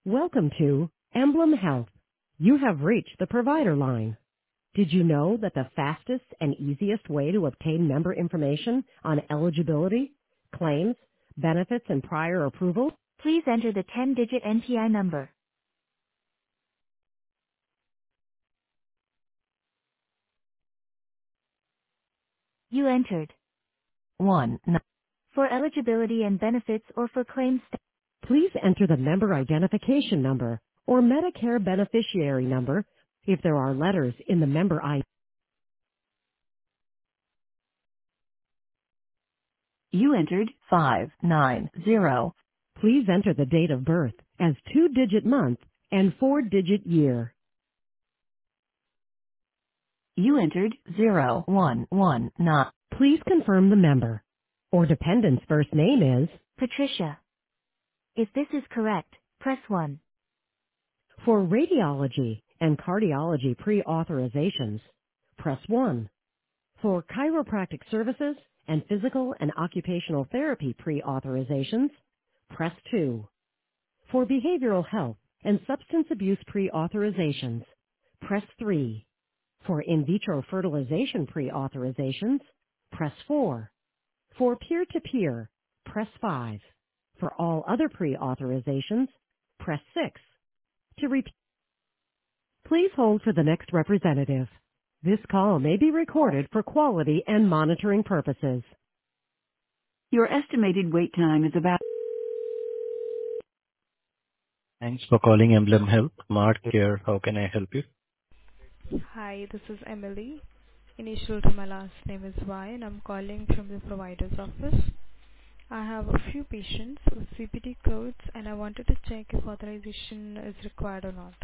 Welcome to Emblem Health. You have reached the provider line. Did you know that the fastest and easiest way to obtain member information on eligibility, claims, benefits, and prior approval? Please enter the 10-digit NPI number. You entered 1. For eligibility and benefits or for claims. Please enter the member identification number or Medicare beneficiary number if there are letters in the member ID. You entered 590. Please enter the date of birth as 2-digit month and 4-digit year. You entered 0119. Please confirm the member or dependent's first name is Patricia. If this is correct, press 1. For radiology and cardiology pre-authorizations, press 1. For chiropractic services and physical and occupational therapy pre-authorizations, press 2. For behavioral health and substance abuse pre-authorizations, press 3. For in vitro fertilization pre-authorizations, press 4. For peer-to-peer, press 5. For all other pre-authorizations, press 6. To repeat, please hold for the next representative. This call may be recorded for quality and monitoring purposes. Your estimated wait time is about... Thanks for calling Emblem Health. Mark here. How can I help you? Hi, this is Emily. Initial to my last name is Y, and I'm calling from the provider's office. I have a few patients with CPT codes, and I wanted to check if authorization is required or not.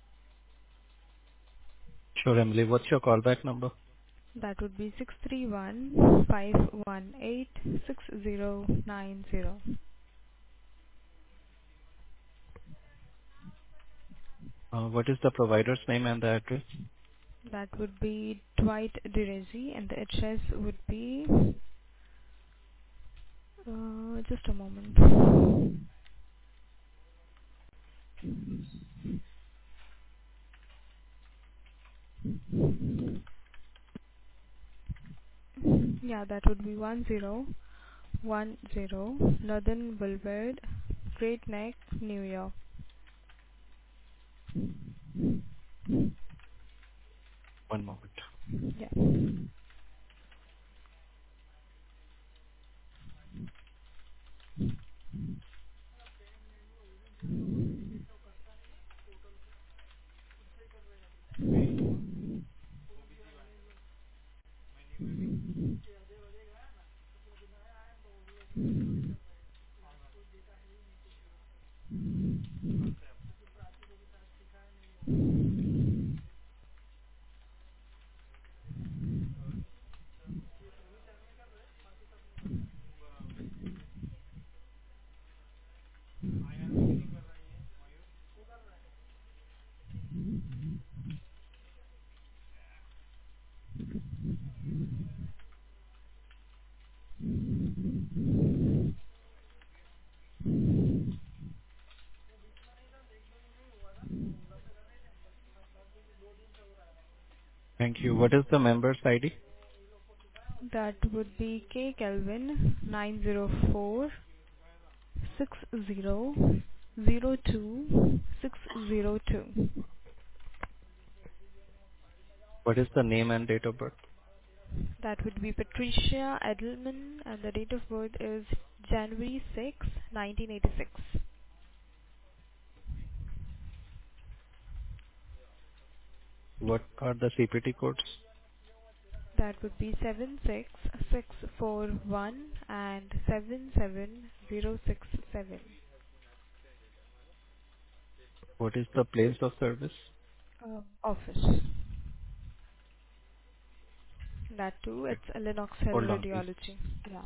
Sure, Emily. What's your callback number? That would be 631-518-6090. What is the provider's name and the address? That would be Dwight Direzi, and the address would be... just a moment. Yeah, that would be 1010 Northern Boulevard, Great Neck, New York. One moment. Yeah. Thank you. What is the member's ID? That would be K Kelvin 9046002 What is the name and date of birth? That would be Patricia Edelman, and the date of birth is January 6, 1986. What are the CPT codes? That would be 76641 and 77067. What is the place of service? Office. That too, Okay. it's a Lennox Hill Hold on, please. Radiology. Yeah.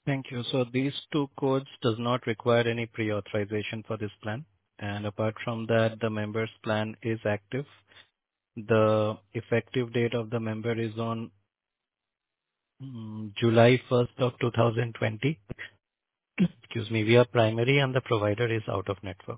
Thank you. So these two codes does not require any pre-authorization for this plan. And apart from that, the member's plan is active. The effective date of the member is on July 1st of 2020. Excuse me. We are primary and the provider is out of network.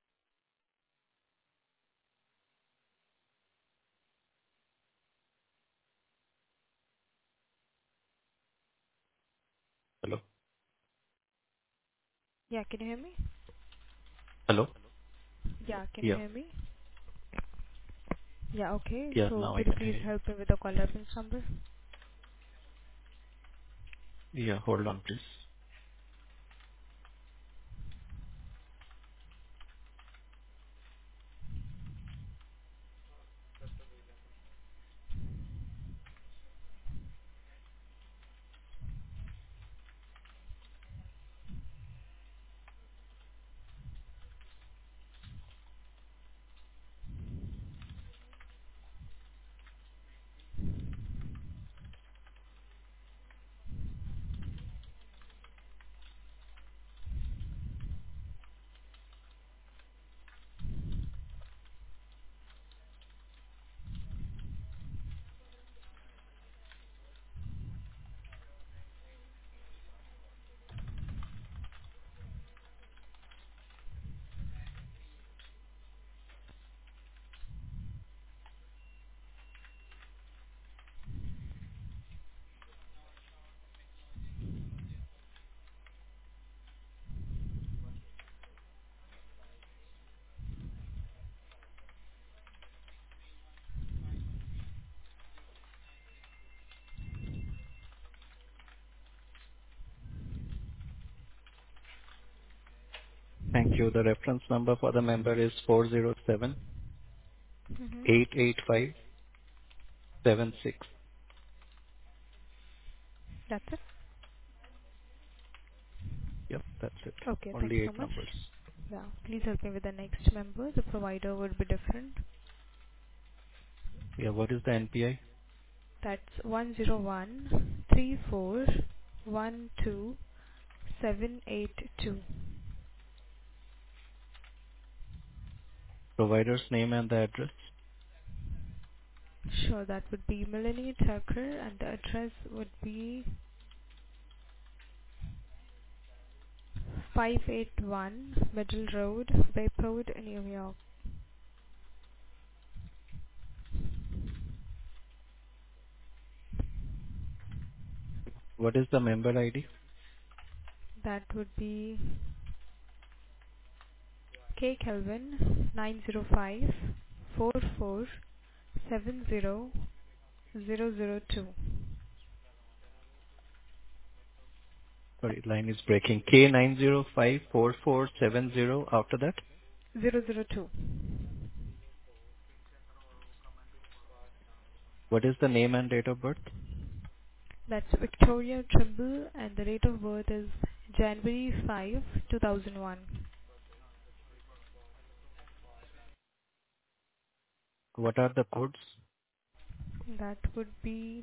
Hello? Yeah, can you hear me? Hello? Yeah, can you Yeah. hear me? Yeah, okay. Yeah, So now I could you can please hear help me with the call reference number? you. Yeah, hold on, please. Thank you. The reference number for the member is 407 Mm-hmm. 885 76. That's it? Yep, that's it. Okay, thank Only you so 8 much. numbers. Yeah, please help me with the next member. The provider would be different. Yeah, what is the NPI? That's 1013412 Provider's name and the address? Sure, that would be Melanie Tucker and the address would be 581 Middle Road, Bayport, New York. What is the member ID? That would be K Kelvin 905 Sorry, line is breaking. K9054470 after that. 002. What is the name and date of birth? That's Victoria Trimble and the date of birth is January 5, 2001. What are the codes? That would be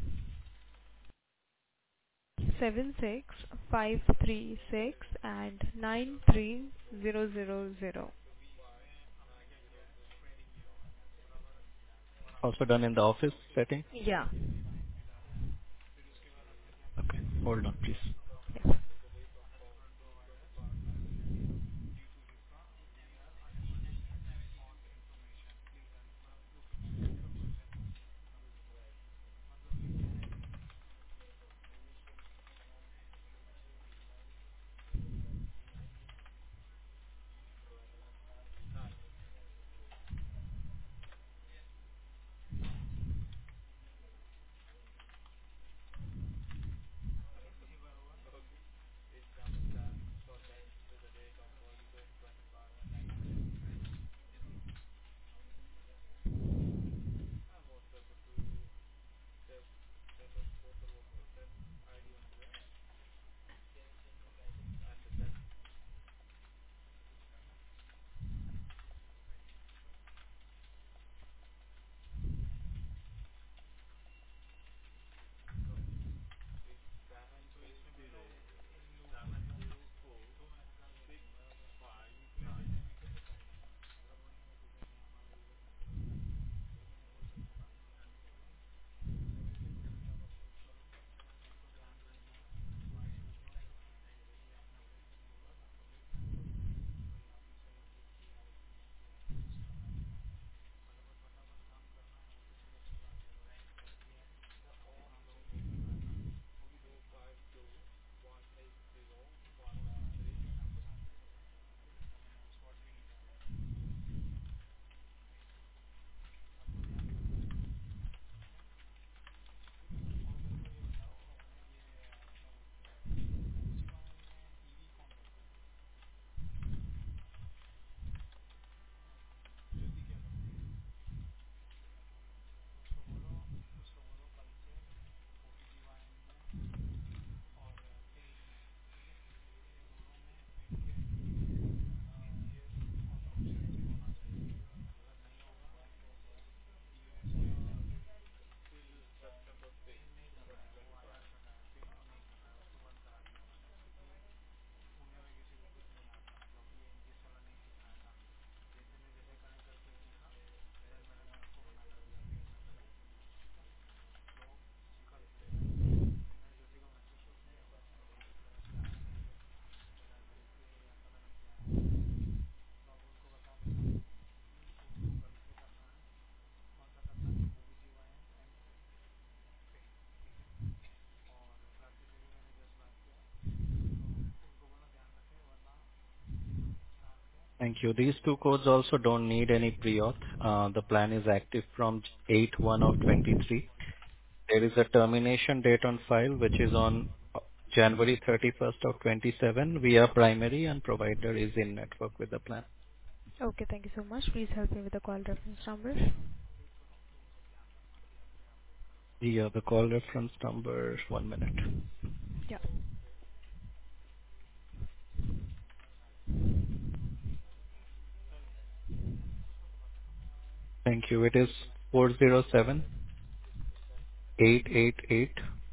76536 and 93000. Also done in the office setting? Yeah. Okay, hold on, please. Thank you. These two codes also don't need any pre-auth. The plan is active from 8/1 of 23. There is a termination date on file, which is on January 31st of 27. We are primary and provider is in network with the plan. Okay, thank you so much. Please help me with the call reference number. The call reference number, 1 minute. Yeah. Thank you. It is 407-888-50.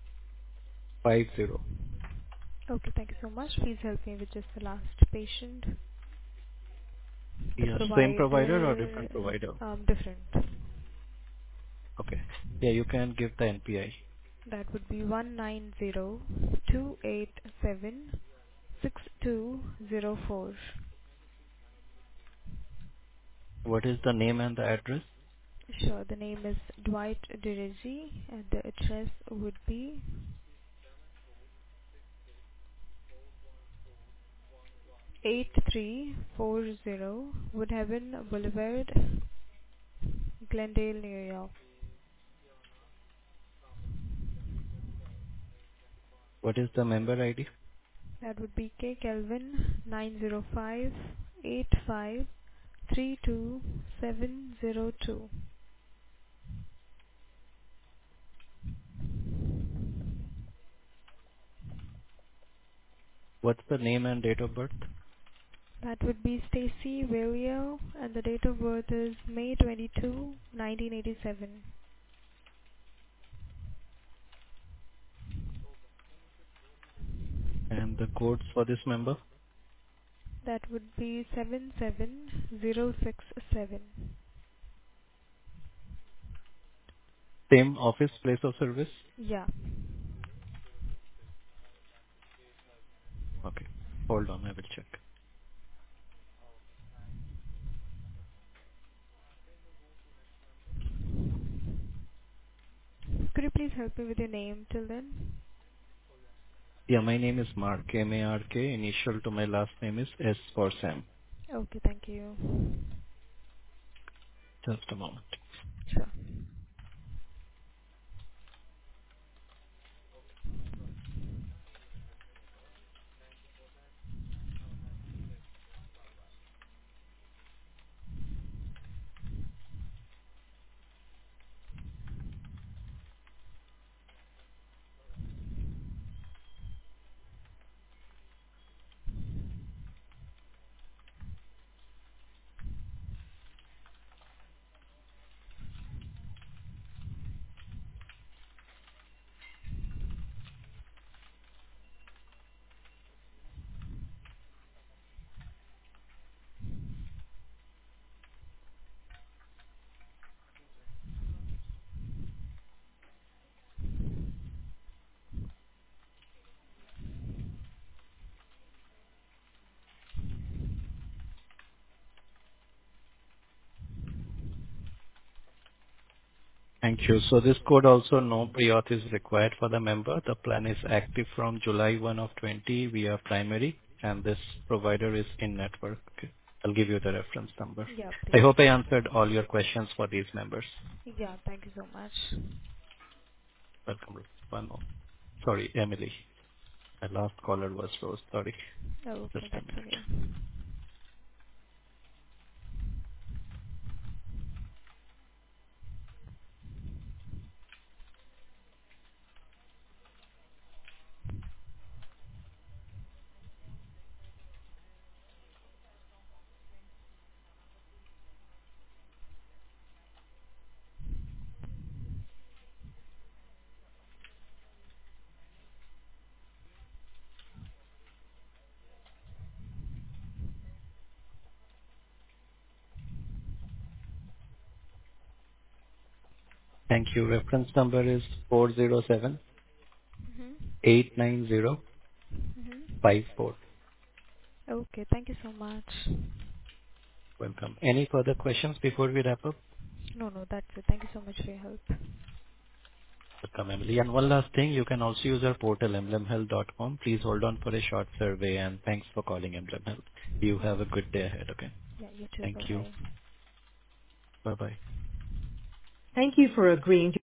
Okay, thank you so much. Please help me with just the last patient. The Yeah, same provider or provider, different provider? different. Okay. Yeah, you can give the NPI. That would be 190-287-6204. What is the name and the address? Sure, the name is Dwight Dirigi and the address would be 8340 Woodhaven Boulevard, Glendale, New York. What is the member ID? That would be K Kelvin 905-85-32702. What's the name and date of birth? That would be Stacy Valio and the date of birth is May 22, 1987. And the codes for this member? That would be 77067. Same office place of service? Yeah. Okay. Hold on, I will check. Could you please help me with your name till then? Yeah, my name is Mark, M-A-R-K. Initial to my last name is S for Sam. Okay, thank you. Just a moment. Sure. Thank you. So this code also, no pre-auth is required for the member. The plan is active from July 1 of 20. We are primary, and this provider is in network. Okay. I'll give you the reference number. Yeah, I please. hope I answered all your questions for these members. Yeah, thank you so much. Welcome. One more. Sorry, Emily. My last caller was Rose. Sorry. Just Okay, a that's minute. okay. Thank you. Reference number is 407 Mm-hmm. 89054. Mm-hmm. Okay, thank you so much. Welcome. Any further questions before we wrap up? No, no, that's it. Thank you so much for your help. Welcome, Emily. And one last thing, you can also use our portal, emblemhealth.com. Please hold on for a short survey, and thanks for calling Emblem Health. You have a good day ahead, okay? Yeah, you too. Thank you. Bye-bye. Bye-bye. Thank you for agreeing